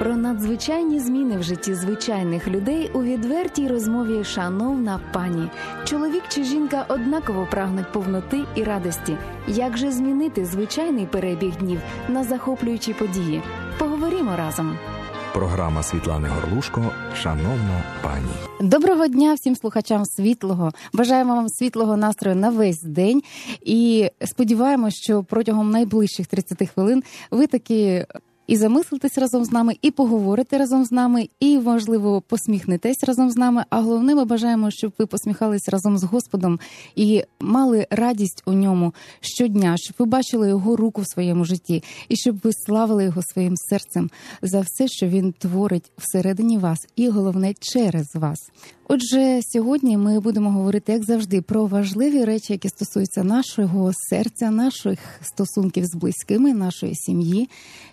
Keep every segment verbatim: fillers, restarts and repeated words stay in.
Про надзвичайні зміни в житті звичайних людей у відвертій розмові «Шановна пані». Чоловік чи жінка однаково прагнуть повноти і радості. Як же змінити звичайний перебіг днів на захоплюючі події? Поговоримо разом. Програма Світлани Горлушко «Шановна пані». Доброго дня всім слухачам Світлого. Бажаємо вам світлого настрою на весь день. І сподіваємось, що протягом найближчих тридцяти хвилин ви таки і замислитесь разом з нами, і поговорите разом з нами, і, можливо, посміхнетесь разом з нами. А головне, ми бажаємо, щоб ви посміхались разом з Господом і мали радість у ньому щодня, щоб ви бачили його руку в своєму житті, і щоб ви славили його своїм серцем за все, що він творить всередині вас, і, головне, через вас. Отже, сьогодні ми будемо говорити, як завжди, про важливі речі, які стосуються нашого серця, наших стосунків з близькими, нашої сім'ї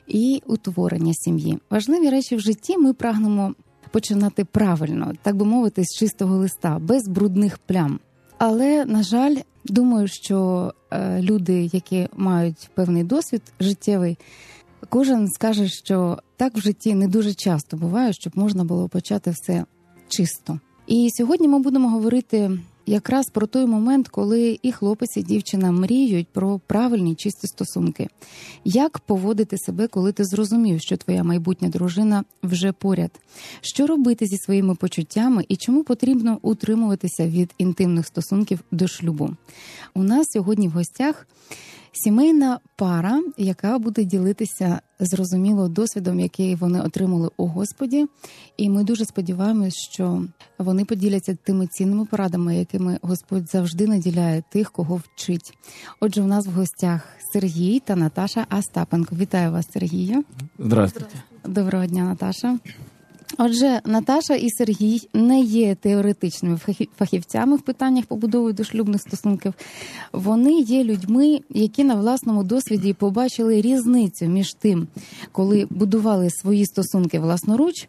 і утворення сім'ї. Важливі речі в житті ми прагнемо починати правильно, так би мовити, з чистого листа, без брудних плям. Але, на жаль, думаю, що е, люди, які мають певний досвід життєвий, кожен скаже, що так в житті не дуже часто буває, щоб можна було почати все чисто. І сьогодні ми будемо говорити якраз про той момент, коли і хлопець, і дівчина мріють про правильні чисті стосунки. Як поводити себе, коли ти зрозумів, що твоя майбутня дружина вже поряд? Що робити зі своїми почуттями і чому потрібно утримуватися від інтимних стосунків до шлюбу? У нас сьогодні в гостях сімейна пара, яка буде ділитися, зрозуміло, досвідом, який вони отримали у Господі. І ми дуже сподіваємось, що вони поділяться тими цінними порадами, якими Господь завжди наділяє тих, кого вчить. Отже, у нас в гостях Сергій та Наташа Остапенко. Вітаю вас, Сергію. Здравствуйте. Доброго дня, Наташа. Отже, Наташа і Сергій не є теоретичними фахівцями в питаннях побудови дошлюбних стосунків. Вони є людьми, які на власному досвіді побачили різницю між тим, коли будували свої стосунки власноруч,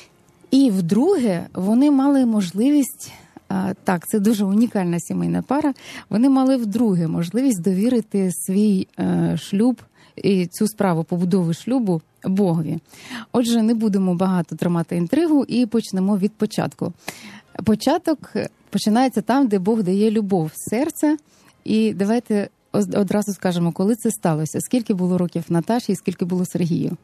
і вдруге вони мали можливість, так, це дуже унікальна сімейна пара, вони мали вдруге можливість довірити свій шлюб і цю справу побудови шлюбу Богові. Отже, не будемо багато тримати інтригу і почнемо від початку. Початок починається там, де Бог дає любов в серце. І давайте одразу скажемо, коли це сталося. Скільки було років Наташі і скільки було Сергію?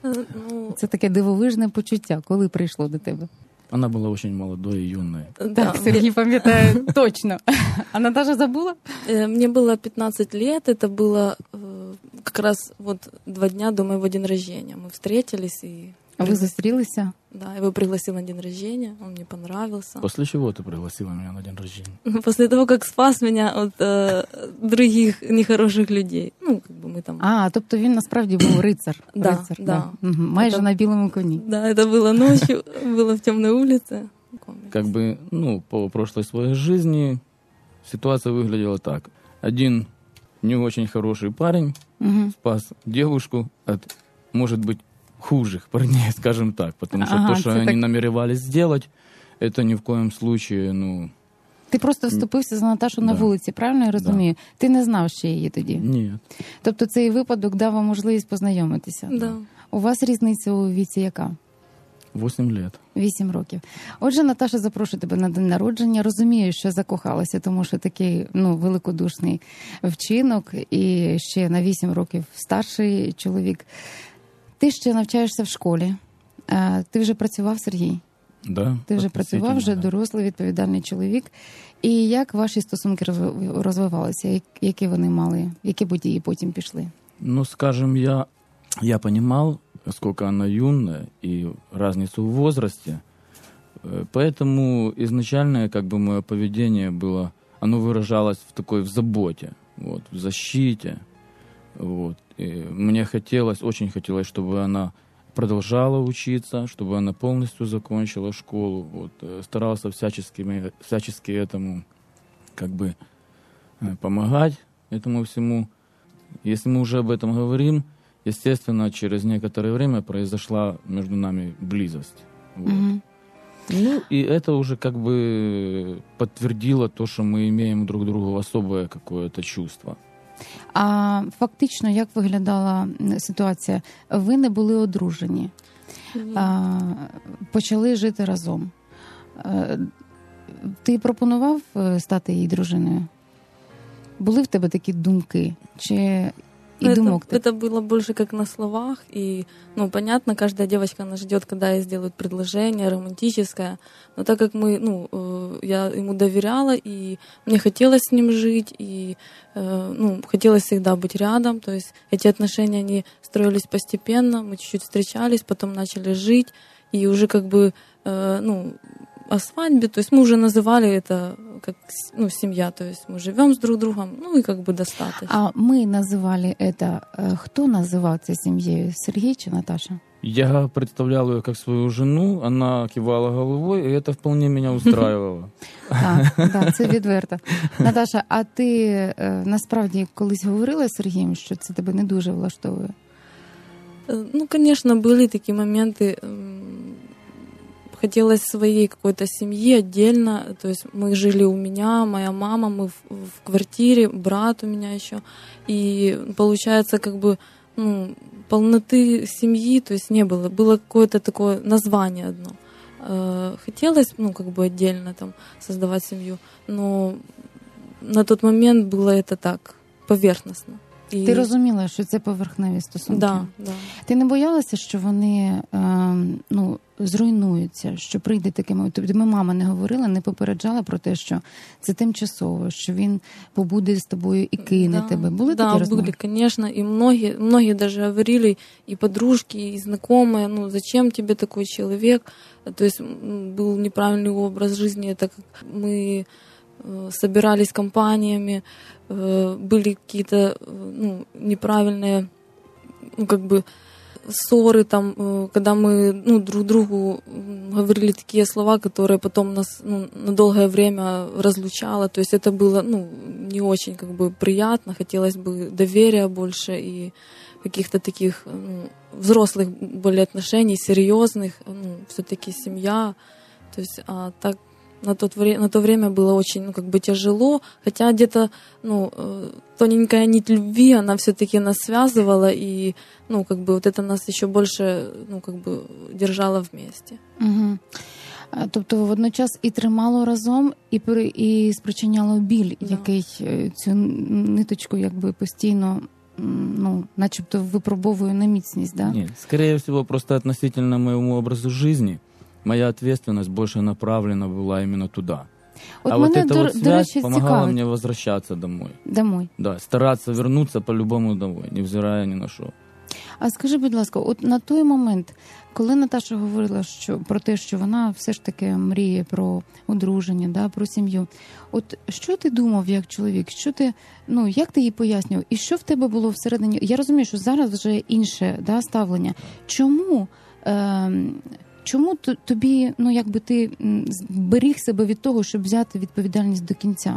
Це таке дивовижне почуття. Коли прийшло до тебе? Она была очень молодой и юной. Так, Да, Сергій мне... пам'ятає точно. А Наташа забула? Мне было пятнадцать лет, это было как раз вот два дня до моего дня рождения. Мы встретились и... А ви зустрілися? Да, его пригласил на день рождения, он мне понравился. После чего ты пригласила меня на день рождения? После того, как спас меня от э, других нехороших людей. Ну, как бы мы там... А, тобто він насправді був рицар. Да, рицар, да. да. Угу. Майже Это... на білому коні. Да, это было ночью, было в темной улице. Как бы, ну, по прошлой своей жизни ситуация выглядела так. Один не очень хороший парень угу. спас девушку от, может быть, хужих парней, скажем так. Потому что ага, то, что они так... намеревались сделать, это ни в коем случае, ну... Ти просто вступився за Наташу да. на вулиці, правильно я розумію? Да. Ти не знав ще її тоді? Ні. Тобто цей випадок дав вам можливість познайомитися? Да. У вас різниця у віці яка? Вісім років. Вісім років. Отже, Наташа запрошує тебе на день народження. Розумію, що закохалася, тому що такий, ну, великодушний вчинок і ще на вісім років старший чоловік. Ти ще навчаєшся в школі. Ти вже працював, Сергій? Да, Ти вже працював, вже да. дорослий, відповідальний чоловік. І як ваші стосунки розвивалися? Які вони мали? Які події потім пішли? Ну, скажем, я, я понимал, сколько она юная и разницу в возрасте. Поэтому изначально как бы мое поведение было, оно выражалось в такой в заботе, вот, в защите. Вот. И мне хотелось, очень хотелось, чтобы она продолжала учиться, чтобы она полностью закончила школу. Вот. Старался всячески, всячески этому как бы помогать, этому всему. Если мы уже об этом говорим, естественно, через некоторое время произошла между нами близость. Вот. Mm-hmm. Ну, и это уже как бы подтвердило то, что мы имеем друг к другу особое какое-то чувство. А фактично, як виглядала ситуація? Ви не були одружені. а, почали жити разом. А, ти пропонував стати її дружиною? Були в тебе такі думки? Чи и это, думок? Это было больше как на словах. И, ну, понятно, каждая девочка, она ждет, когда ей сделают предложение романтическое. Но так как мы, ну, я ему доверяла, и мне хотелось с ним жить, и, ну, хотелось всегда быть рядом. То есть эти отношения, они строились постепенно. Мы чуть-чуть встречались, потом начали жить. И уже как бы, ну, о свадьбе, то есть мы уже называли это как, ну, семья, то есть мы живем с друг другом, ну и как бы достаточно. А мы называли это, кто называл это семьей, Сергей чи Наташа? Я представлял ее как свою жену, она кивала головой, и это вполне меня устраивало. Так, так, це відверто. Наташа, а ти насправді колись говорила з Сергієм, що це тебе не дуже влаштовує? Ну, конечно, были такие моменты. Хотелось своей какой-то семьи отдельно. То есть мы жили у меня, моя мама, мы в, в квартире, брат у меня еще. И получается, как бы, ну, полноты семьи, то есть не было. Было какое-то такое название одно. Хотелось, ну, как бы отдельно там создавать семью, но на тот момент было это так, поверхностно. І... Ти розуміла, що це поверхневі стосунки? Да, да. Ти не боялася, що вони е, ну, зруйнуються, що прийде такий момент? Тобто мама не говорила, не попереджала про те, що це тимчасово, що він побуде з тобою і кине да, тебе? Були да, такі розмови? были, конечно. И многие, многие даже говорили, и подружки, и знакомые, ну зачем тебе такой человек? То есть был неправильный образ жизни, так как мы собирались компаниями, были какие-то, ну, неправильные, ну, как бы ссоры там, когда мы, ну, друг другу говорили такие слова, которые потом нас, ну, на долгое время разлучало. То есть это было, ну, не очень, как бы, приятно. Хотелось бы доверия больше и каких-то таких, ну, взрослых были отношений, серьезных, ну, все-таки семья. То есть, а так на, тот, на то время было очень, ну, как бы тяжело, хотя где-то, ну, тоненькая нить любви, она все-таки нас связывала, и, ну, как бы вот это нас еще больше, ну, как бы держало вместе. Угу. Тобто водночас і тримало разом, і, і спричиняло біль, да, який цю ниточку якби постійно, ну, начебто випробовує на міцність, да? Нет, скорее всего, просто относительно моему образу жизни моя ответственность больше направлена была именно туда. От а вот эта до, вот связь речі, помогала цікавить. мне возвращаться домой. Домой. Да, стараться вернуться по-любому домой, невзирая ни на що. А скажи, будь ласка, от на той момент, коли Наташа говорила що, про те, що вона все ж таки мріє про одруження, да, про сім'ю, от що ти думав як чоловік? Що ти, ну, як ти їй пояснював? І що в тебе було всередині? Я розумію, що зараз вже інше, да, ставлення. Чому... Е- Чому тобі, ну, якби ти беріг себе від того, щоб взяти відповідальність до кінця?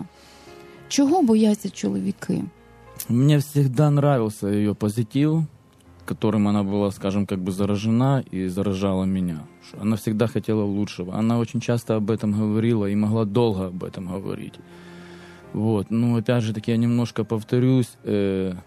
Чого бояться чоловіки? Мне всегда нравился ее позитив, которым она была, скажем, как бы заражена и заражала меня. Она всегда хотела лучшего. Она очень часто об этом говорила и могла долго об этом говорить. Вот. Ну, опять же таки, я немножко повторюсь. Э,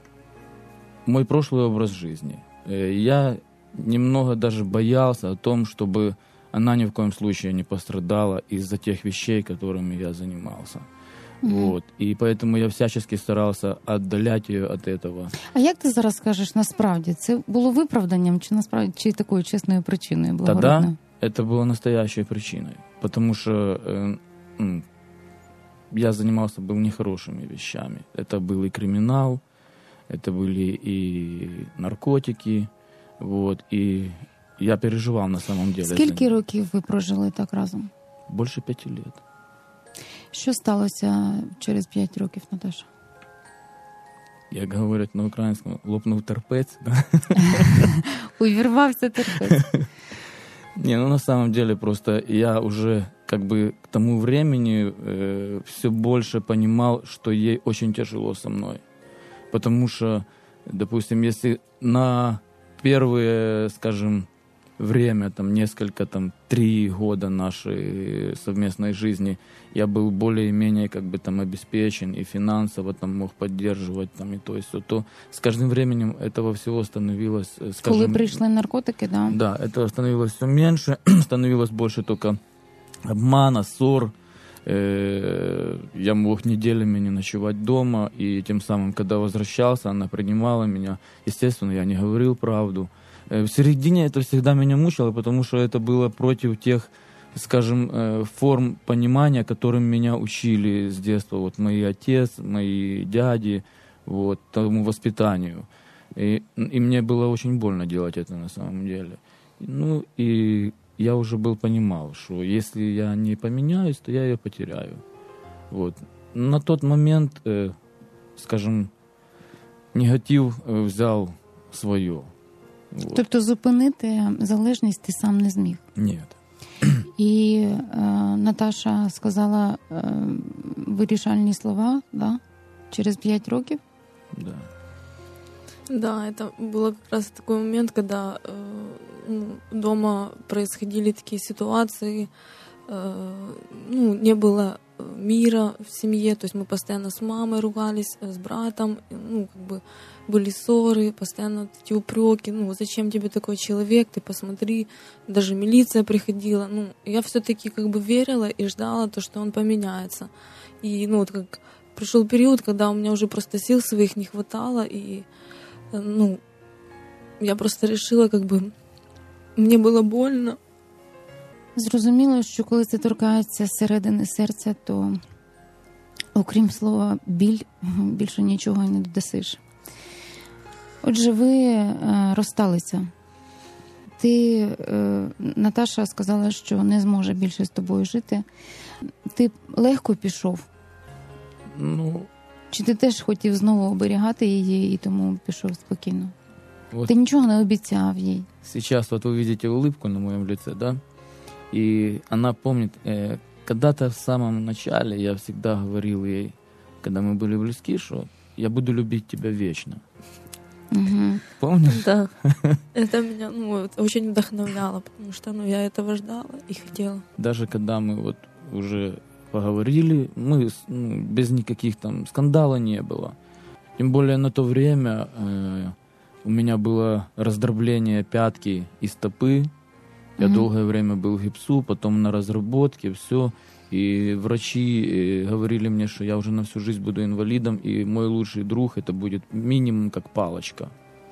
мой прошлый образ жизни. Э, я... немного даже боялся о том, чтобы она ни в коем случае не пострадала из-за тех вещей, которыми я занимался. Mm-hmm. Вот. И поэтому я всячески старался отдалять ее от этого. А як ти зараз скажеш насправді? Це було виправданням чи насправді чи такою чесною причиною благородною? Тогда это было настоящей причиной. Потому что э, я занимался был нехорошими вещами. Это был и криминал, это были и наркотики. Вот, и я переживал на самом деле. Скільки років ви прожили так разом? Больше пяти лет. Що сталося через п'ять років, Наташа? Як говорять на українському, лопнув терпець. Да? Увірвався терпець. Не, ну на самом деле просто я уже как бы к тому времени э, все больше понимал, что ей очень тяжело со мной. Потому что, допустим, если на первые, скажем, время, там, несколько, там, три года нашей совместной жизни я был более-менее, как бы, там, обеспечен и финансово, там, мог поддерживать, там, и то есть, то с каждым временем этого всего становилось, скажем... Коли прийшли наркотики, да? Да, этого становилось все меньше, становилось больше только обмана, ссор. Я мог неделями не ночевать дома, и тем самым, когда возвращался, она принимала меня. Естественно, я не говорил правду. В середине это всегда меня мучило, потому что это было против тех, скажем, форм понимания, которым меня учили с детства. Вот мои отец, мои дяди, вот, тому воспитанию. И, и мне было очень больно делать это на самом деле. Ну, и я уже был понимал, что если я не поменяюсь, то я ее потеряю. Вот. На тот момент, э, скажем, негатив взял свое. Вот. Тобто зупинити залежність ти сам не зміг? Ні. І е, Наташа сказала е, вирішальні слова, да? Через п'ять років? Да. Да, это был как раз такой момент, когда э, ну, дома происходили такие ситуации, э, ну, не было мира в семье, то есть мы постоянно с мамой ругались, с братом, ну, как бы были ссоры, постоянно эти упреки, ну, зачем тебе такой человек, ты посмотри, даже милиция приходила, ну, я все-таки как бы верила и ждала то, что он поменяется. И, ну, вот как пришел период, когда у меня уже просто сил своих не хватало, и, ну, я просто решила, как бы, мне было больно. Зрозуміло, що коли це торкається середини серця, то окрім слова біль, більше нічого і не додасиш. Отже, ви е, розсталися. Ти, е, Наташа сказала, що не зможе більше з тобою жити. Ти легко пішов? Ну, чи ти теж хотів знову оберігати її і тому пішов спокійно? Вот ти нічого не обіцяв їй? Сейчас вот вы видите улыбку на моем лице, да? И она помнит, э, когда-то в самом начале я всегда говорил ей, когда мы были близки, что я буду любить тебя вечно. Угу. Помнишь? Да. Это меня, ну, очень вдохновляло, потому что, ну, я этого ждала и хотела. Даже когда мы вот уже поговорили, мы, ну, без никаких там скандала не было. Тем более на то время э, у меня было раздробление пятки и стопы. Я mm-hmm. долгое время был в гипсу, потом на разработке, все. И врачи говорили мне, что я уже на всю жизнь буду инвалидом, и мой лучший друг это будет минимум как палочка.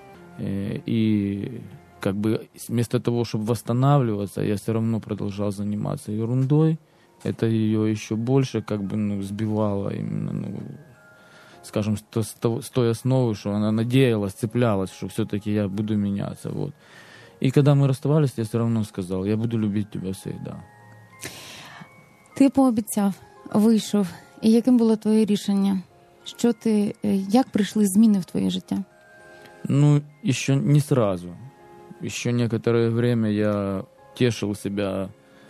И как бы вместо того, чтобы восстанавливаться, я все равно продолжал заниматься ерундой. Это ее еще больше как бы, ну, сбивало именно, ну, скажем, с той основы, что она надеялась, цеплялась, что все-таки я буду меняться. Вот. И когда мы расставались, я все равно сказал, я буду любить тебя всегда. Ти пообіцяв, вийшов. І яким було твоє рішення? Що ти, як прийшли зміни в твоє життя? Ну, еще не сразу. Еще некоторое время я тешил себя.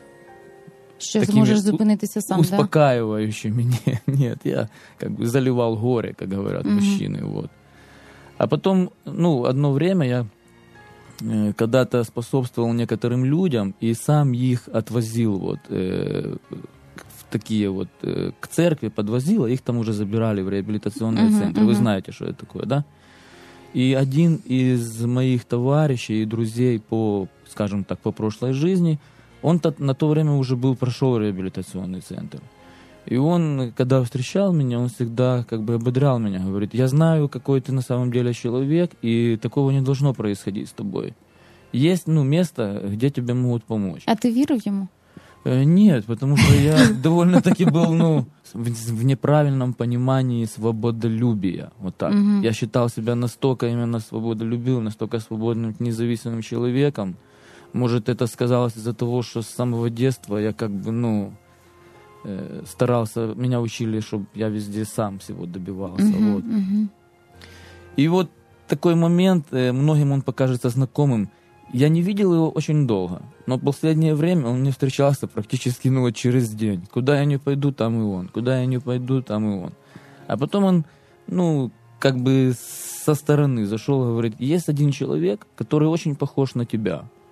Що зможеш зупинитися сам, да? Успокаивающими. Нет, нет, я как бы заливал горе, как говорят mm-hmm. мужчины. Вот. А потом, ну, одно время я когда-то способствовал некоторым людям и сам их отвозил вот э, в такие вот э, к церкви, подвозил, а их там уже забирали в реабилитационные uh-huh, центры. Uh-huh. Вы знаете, что это такое, да? И один из моих товарищей и друзей по, скажем так, по прошлой жизни, он на то время уже был, прошел реабилитационный центр. И он, когда встречал меня, он всегда как бы ободрял меня, говорит, я знаю, какой ты на самом деле человек, и такого не должно происходить с тобой. Есть, ну, место, где тебе могут помочь. А ты верил ему? Э, нет, потому что я довольно-таки был, ну, в неправильном понимании свободолюбия. Вот так. Mm-hmm. Я считал себя настолько именно свободолюбивым, настолько свободным, независимым человеком. Может, это сказалось из-за того, что с самого детства я как бы, ну, старался, меня учили, чтобы я везде сам всего добивался. Uh-huh, вот. Uh-huh. И вот такой момент, многим он покажется знакомым. Я не видел его очень долго, но в последнее время он мне встречался практически, ну, вот через день. Куда я не пойду, там и он. Куда я не пойду, там и он. А потом он, ну, как бы со стороны зашел и говорит, есть один человек, который очень похож на тебя.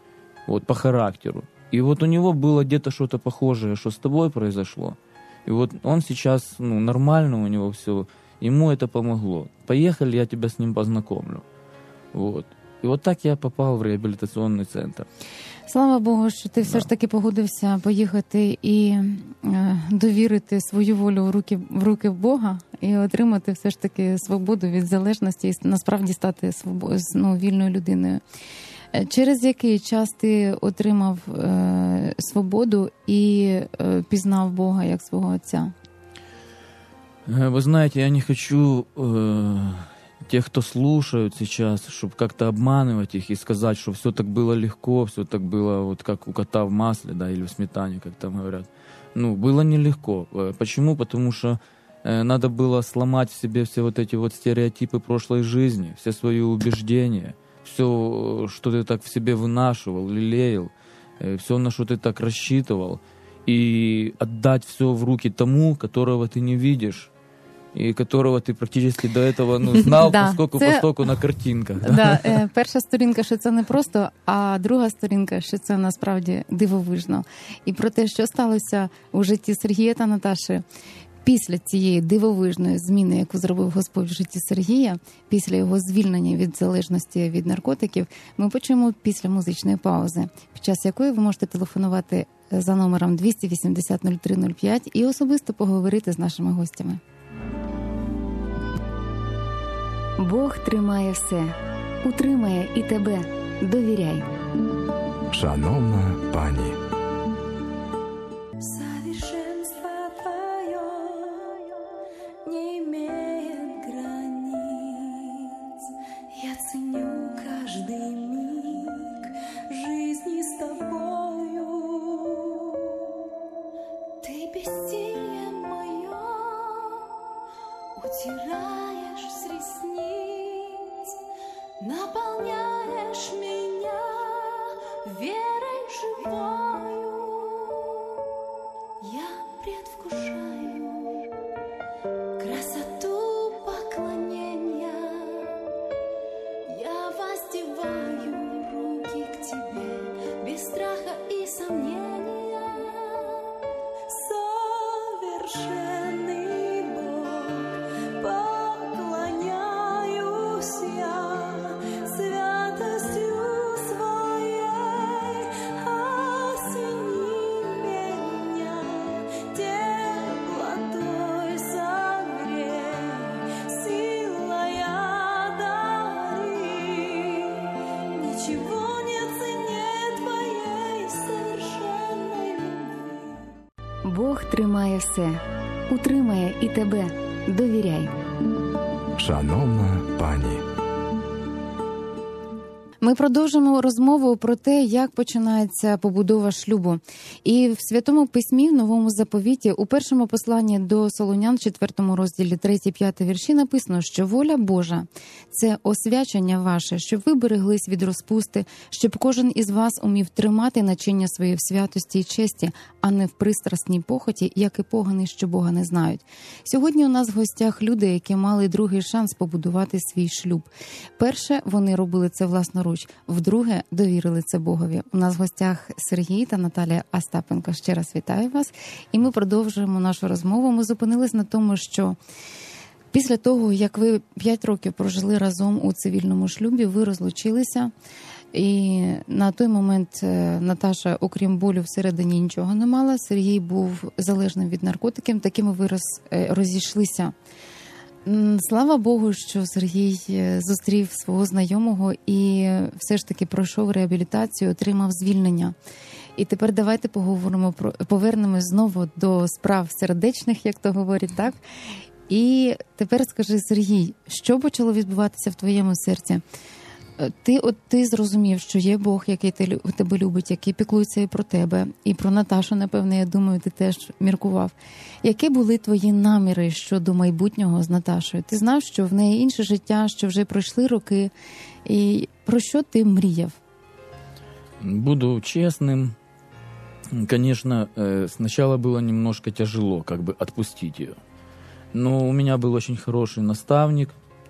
вот, по характеру. И вот у него было где-то что-то похожее, что с тобой произошло. И вот он сейчас, ну, нормально у него все, ему это помогло. Поехали, я тебя с ним познакомлю. Вот. І от так я попав в реабілітаційний центр. Слава Богу, що ти все да. ж таки погодився поїхати і е, довірити свою волю в руки, в руки Бога і отримати все ж таки свободу від залежності і насправді стати свобо, ну, вільною людиною. Через який час ти отримав е, свободу і е, пізнав Бога як свого Отця? Ви знаєте, я не хочу... Е... тех, кто слушают сейчас, чтобы как-то обманывать их и сказать, что все так было легко, все так было вот как у кота в масле, да, или в сметане, как там говорят. Ну, было нелегко. Почему? Потому что э, надо было сломать в себе все вот эти вот стереотипы прошлой жизни, все свои убеждения, все, что ты так в себе вынашивал, лелеял, э, все, на что ты так рассчитывал, и отдать все в руки тому, которого ты не видишь, і которого ти практично до этого, ну, знав, да, поскольку, це... поскольку на картинках. Да? Да, е, перша сторінка, що це не просто, а друга сторінка, що це насправді дивовижно. І про те, що сталося у житті Сергія та Наташі після цієї дивовижної зміни, яку зробив Господь в житті Сергія, після його звільнення від залежності від наркотиків, ми почуємо після музичної паузи, під час якої ви можете телефонувати за номером двісті вісімдесят нуль три нуль п'ять і особисто поговорити з нашими гостями. Бог тримає все, утримає і тебе. Довіряй. Шановна пані. Совершенство твое не имеет границ. Я ценю каждый миг жизни с тобою. Ты бессилие мое утираешь с ресниц, наполняешь меня верой живою. Я предвкушаю красоту поклонения. Я воздеваю руки к тебе без страха и сомнения. Совершенный Бог, поклоняюсь я святостью своей. Осени меня теплотой согрей, силой одари. Ничего не ценнее твоей совершенной любви. Бог тримає все, утримає і тебе. Довіряй. Шановна пані. Ми продовжимо розмову про те, як починається побудова шлюбу. І в Святому Письмі, в Новому Заповіті, у першому посланні до Солунян, четвертому розділі, третій-п'ятий вірші написано, що воля Божа – це освячення ваше, щоб ви береглись від розпусти, щоб кожен із вас умів тримати начиння своє в святості і честі, а не в пристрасній похоті, як і погани, що Бога не знають. Сьогодні у нас в гостях люди, які мали другий шанс побудувати свій шлюб. Перше, вони робили це власноруч. Вдруге, довірили це Богові. У нас в гостях Сергій та Наталія Остапенко. Ще раз вітаю вас. І ми продовжуємо нашу розмову. Ми зупинились на тому, що після того, як ви п'ять років прожили разом у цивільному шлюбі, ви розлучилися. І на той момент Наташа, окрім болю, всередині нічого не мала. Сергій був залежним від наркотиків. Такими ви роз, розійшлися. Слава Богу, що Сергій зустрів свого знайомого і все ж таки пройшов реабілітацію, отримав звільнення. І тепер давайте поговоримо про повернемось знову до справ сердечних, як то говорять, так? І тепер скажи, Сергій, що почало відбуватися в твоєму серці? Ти от ти зрозумів, що є Бог, який тебе любить, який піклується і про тебе, і про Наташу, напевне, я думаю, ти теж міркував. Які були твої наміри щодо майбутнього з Наташою? Ти знав, що в неї інше життя, що вже пройшли роки, і про що ти мріяв? Буду честным. Конечно, сначала было немножко тяжело как бы отпустить ее. Но у меня был очень хороший наставник,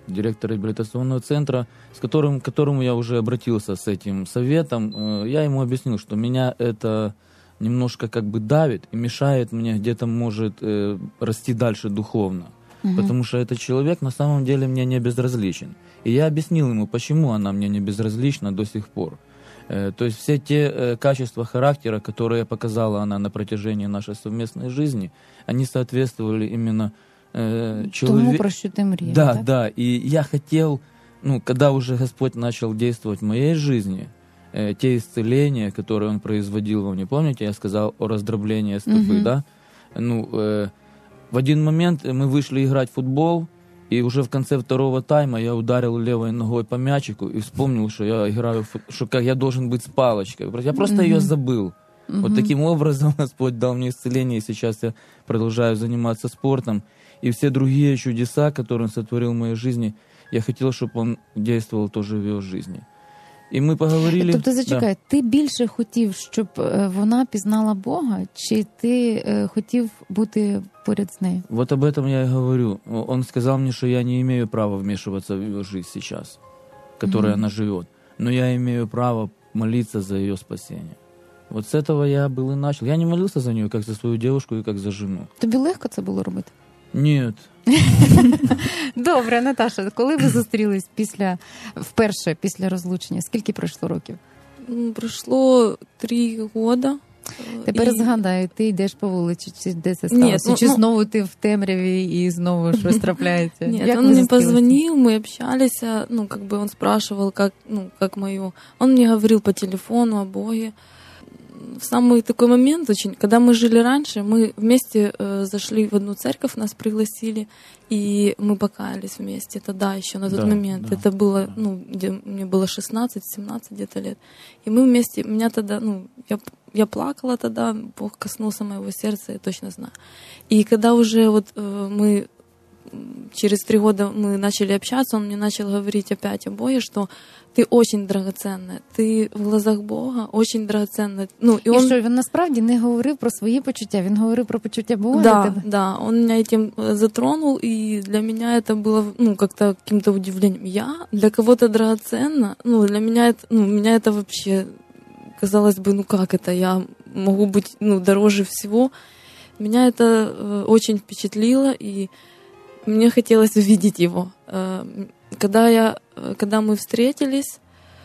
директор реабилитационного центра, с которым, к которому я уже обратился с этим советом. Я ему объяснил, что меня это немножко как бы давит и мешает мне где-то, может, э, расти дальше духовно. Угу. Потому что этот человек на самом деле мне не безразличен. И я объяснил ему, почему она мне не безразлична до сих пор. Э, то есть все те э, качества характера, которые показала она на протяжении нашей совместной жизни, они соответствовали именно э, человеку. Тому, про що ти мріяв, Да, так? да. И я хотел, ну, когда уже Господь начал действовать в моей жизни, э, те исцеления, которые Он производил во мне, помните, я сказал о раздроблении стопы, Угу. да? Ну, э, в один момент мы вышли играть в футбол, и уже в конце второго тайма я ударил левой ногой по мячику и вспомнил, что я играю, в фут... что как я должен быть с палочкой. Я просто Мгм. ее забыл. Мгм. Вот таким образом Господь дал мне исцеление, и сейчас я продолжаю заниматься спортом. И все другие чудеса, которые Он сотворил в моей жизни, я хотел, чтобы Он действовал тоже в ее жизни. І ми поговорили. Тобто, зачекай, Да. ти більше хотів, щоб е, вона пізнала Бога, чи ти е, хотів бути поряд з нею? Вот об этом я и говорю. Он сказал мне, что я не имею права вмешиваться в ее жизнь сейчас, в которой Мгм. она живет. Но я имею право молиться за ее спасение. Вот с этого я был и начал. Я не молился за нее, как за свою девушку и как за жену. Тобі легко це було робити? Нет. Добре, Наташа, коли ви зустрілись після вперше після розлучення? Скільки пройшло років? М, Прошло три года. Тепер И- згадаю, ти йдеш по вулиці, чи де це Ні, сталося? ну, чи ну- знову ти в темряві і знову щось трапляється? Нет, Як он ви мне зустрілися? позвонил, мы общались, а, ну, как бы он спрашивал, как, ну, как мое. Он мне говорил по телефону о Боге. В самый такой момент очень, когда мы жили раньше, мы вместе э, зашли в одну церковь, нас пригласили, и мы покаялись вместе тогда еще на тот Да, момент. да, Это было, да. ну, где мне было шестнадцать-семнадцать где-то лет. И мы вместе, меня тогда, ну, я, я плакала тогда, Бог коснулся моего сердца, я точно знаю. И когда уже вот э, мы через три года мы начали общаться, он мне начал говорить опять о Боге, что ты очень драгоценная, ты в глазах Бога очень драгоценная. Ну, и І он, що, він насправді не говорив про свої почуття, він говорив про почуття Бога для да, тебе? да, он меня этим э, затронул, и для меня это было, ну, как-то каким-то удивлением. Я для кого-то драгоценна, ну, для меня это, ну, меня это вообще, казалось бы, ну, как это, я могу быть, ну, дороже всего. Меня это э, очень впечатлило, и мне хотелось увидеть его. Э, Когда, я, когда мы встретились,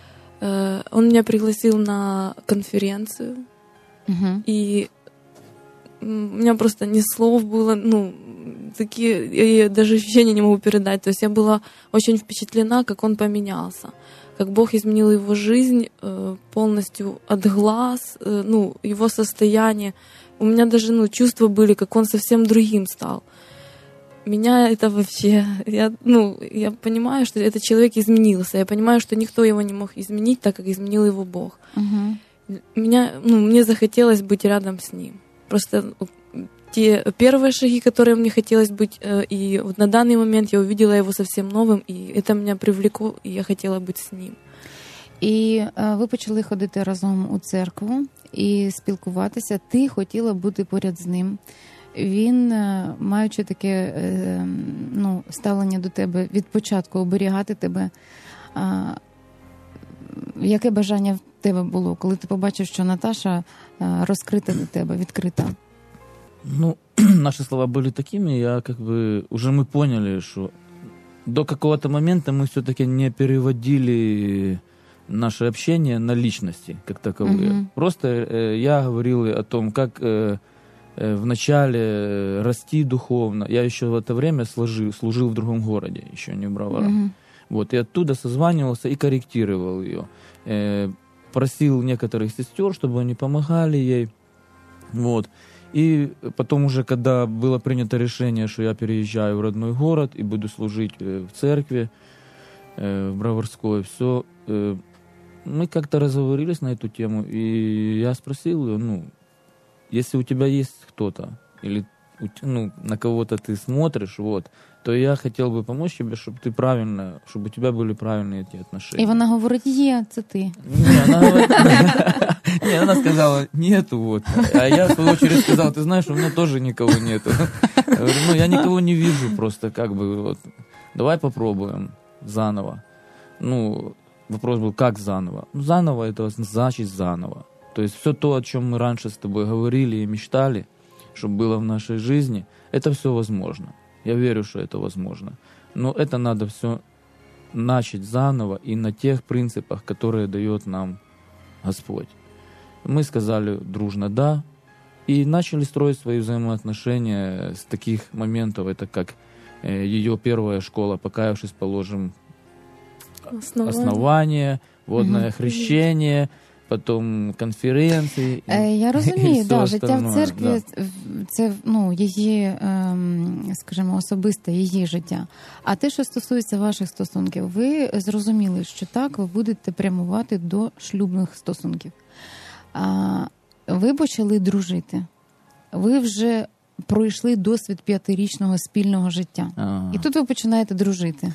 э, он меня пригласил на конференцию, Угу. и м, у меня просто ни слов было, ну, такие, я даже ощущения не могу передать. То есть я была очень впечатлена, как он поменялся, как Бог изменил его жизнь э, полностью от глаз, э, ну, его состояние. У меня даже, ну, чувства были, как он совсем другим стал. Меня это вообще, я, ну, я понимаю, что этот человек изменился. Я понимаю, что никто его не мог изменить, так как изменил его Бог. Угу. Меня, ну, мне захотелось быть рядом с ним. Просто те первые шаги, которые мне хотелось быть, э, и вот на данный момент я увидела его совсем новым, и это меня привлекло, и я хотела быть с ним. І е, ви почали ходити разом у церкву і спілкуватися. Ти хотіла бути поряд з ним. Він, е, маючи таке е, ну, ставлення до тебе від початку, оберігати тебе. А, яке бажання в тебе було, коли ти побачив, що Наташа е, розкрита до тебе, відкрита? Ну, наши слова были такими, я как бы... Уже мы поняли, что до какого-то момента мы все-таки не переводили наше общение на личности как таковые. Мгм. Просто э, я говорил о том, как э, э, вначале расти духовно. Я еще в это время служил, служил в другом городе, еще не в Броварах. Мгм. Вот, и оттуда созванивался и корректировал ее. Э, просил некоторых сестер, чтобы они помогали ей. Вот. И потом уже, когда было принято решение, что я переезжаю в родной город и буду служить э, в церкви, э, в Броварской, все, э, мы как-то разговорились на эту тему, и я спросил ее, ну, если у тебя есть кто-то, или у те- ну, на кого-то ты смотришь, вот, то я хотел бы помочь тебе, чтобы ты правильно, чтобы у тебя были правильные эти отношения. І вона говорить, є, це ти. Не, она, говорит- не, она сказала, нету, вот. А я, в свою очередь, сказал, ты знаешь, у меня тоже никого нету. Я говорю, ну, я никого не вижу, просто как бы, вот. давай попробуем заново. Ну, вопрос был, как заново? Ну, заново это значит заново. То есть все то, о чем мы раньше с тобой говорили и мечтали, чтобы было в нашей жизни, это все возможно. Я верю, что это возможно. Но это надо все начать заново и на тех принципах, которые дает нам Господь. Мы сказали дружно «да», и начали строить свои взаимоотношения с таких моментов, это как э, ее первая школа, покаявшись, положим основание, основание водное угу. хрещение, потім конференції. Е, я розумію, да, життя в церкві да. це ну, її, ем, скажімо, особисте, її життя. А те, що стосується ваших стосунків, ви зрозуміли, що так, ви будете прямувати до шлюбних стосунків. А, ви почали дружити. Ви вже пройшли досвід п'ятирічного спільного життя. Ага. І тут ви починаєте дружити.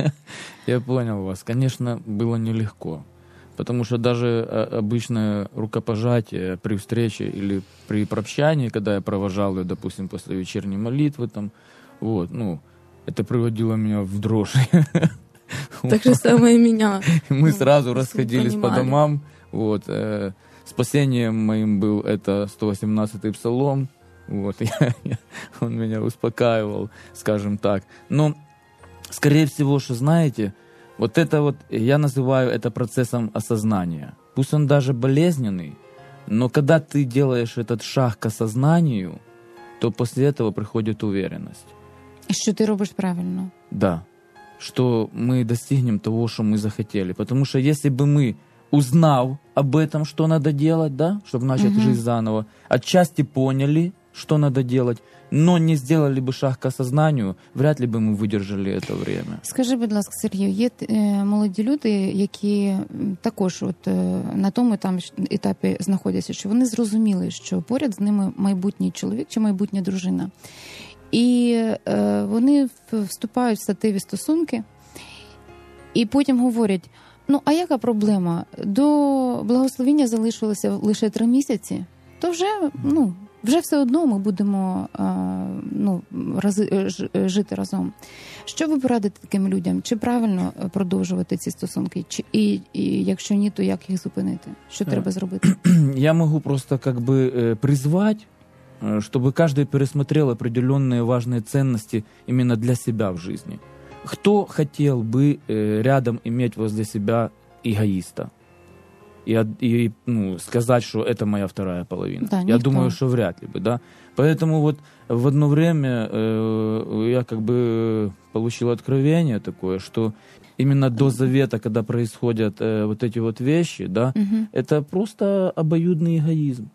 Я понял вас. Конечно, было нелегко. Потому что даже обычное рукопожатие при встрече или при прощании, когда я провожал ее, допустим, после вечерней молитвы, там, вот, ну, это приводило меня в дрожь. Так же самое и меня. Мы сразу расходились по домам. Вот. Спасением моим был это сто восемнадцатый псалом. Вот. Он меня успокаивал, скажем так. Но, скорее всего, что знаете, вот это вот, я называю это процессом осознания. Пусть он даже болезненный, но когда ты делаешь этот шаг к осознанию, то после этого приходит уверенность. Что ты робишь правильно. Да. Что мы достигнем того, что мы захотели. Потому что если бы мы, узнав об этом, что надо делать, да, чтобы начать угу. жизнь заново, отчасти поняли, что надо делать, но не сделали бы шаг к осознанию, вряд ли бы ми видержали це время. Скажи, будь ласка, Сергію, є молоді люди, які також от на тому там етапі знаходяться, що вони зрозуміли, що поряд з ними майбутній чоловік чи майбутня дружина. І е, вони вступають в статеві стосунки, і потім говорять, ну, а яка проблема? До благословіння залишилося лише три місяці, то вже, ну, вже все одно ми будемо ну, рази, жити разом. Що ви порадите таким людям? Чи правильно продовжувати ці стосунки? Чи, і, і якщо ні, то як їх зупинити? Що треба зробити? Я можу просто как бы призвать, чтобы каждый пересмотрел определенные важные ценности именно для себя в жизни. Кто хотел бы рядом иметь возле себя эгоиста? И, и ну, сказать, что это моя вторая половина. Да, я думаю, что вряд ли бы, да. Поэтому вот в одно время э, я как бы получил откровение такое, что именно до завета, когда происходят э, вот эти вот вещи, да, угу. это просто обоюдный эгоизм.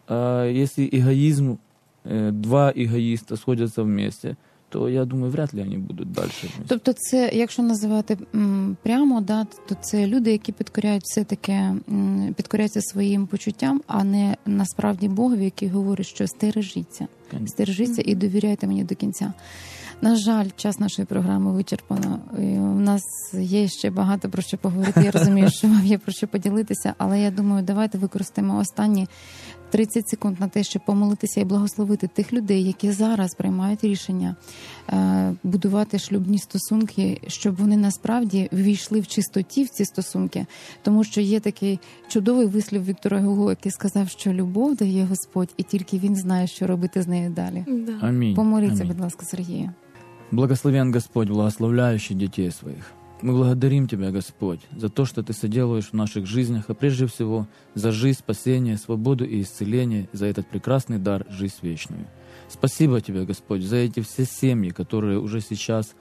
А если эгоизм, э, два эгоиста сходятся вместе, то, я думаю, вряд ли вони будуть далі. Тобто це, якщо називати м, прямо, да, то це люди, які підкоряють все-таки, м, підкоряються своїм почуттям, а не насправді Богові, який говорить, що стережіться. Конечно. Стережіться і довіряйте мені до кінця. На жаль, час нашої програми вичерпано. І у нас є ще багато про що поговорити. Я розумію, що вам є про що поділитися, але я думаю, давайте використаємо останні тридцять секунд на те, щоб помолитися і благословити тих людей, які зараз приймають рішення е, будувати шлюбні стосунки, щоб вони насправді ввійшли в чистоті в ці стосунки. Тому що є такий чудовий вислів Віктора Гюго, який сказав, що любов дає Господь, і тільки Він знає, що робити з нею далі. Да. Амінь. Помоліться, Амінь. будь ласка, Сергію. Благословен Господь, благословляющий детей своих. Мы благодарим Тебя, Господь, за то, что Ты соделываешь в наших жизнях, а прежде всего за жизнь, спасение, свободу и исцеление, за этот прекрасный дар, жизнь вечную. Спасибо Тебе, Господь, за эти все семьи, которые уже сейчас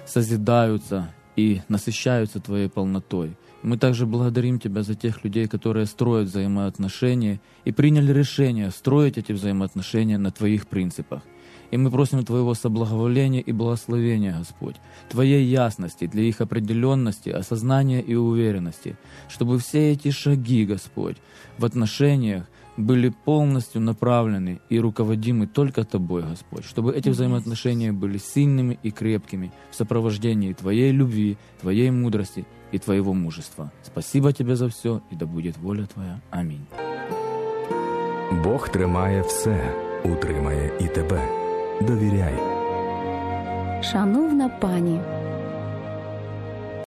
созидаются и насыщаются Твоей полнотой. Мы также благодарим Тебя за тех людей, которые строят взаимоотношения и приняли решение строить эти взаимоотношения на Твоих принципах. И мы просим Твоего соблаговоления и благословения, Господь, Твоей ясности для их определенности, осознания и уверенности, чтобы все эти шаги, Господь, в отношениях были полностью направлены и руководимы только Тобой, Господь, чтобы эти взаимоотношения были сильными и крепкими в сопровождении Твоей любви, Твоей мудрости и Твоего мужества. Спасибо Тебе за все, и да будет воля Твоя. Аминь. Бог тримає все, утримає і тебе. Довіряй. Шановна пані,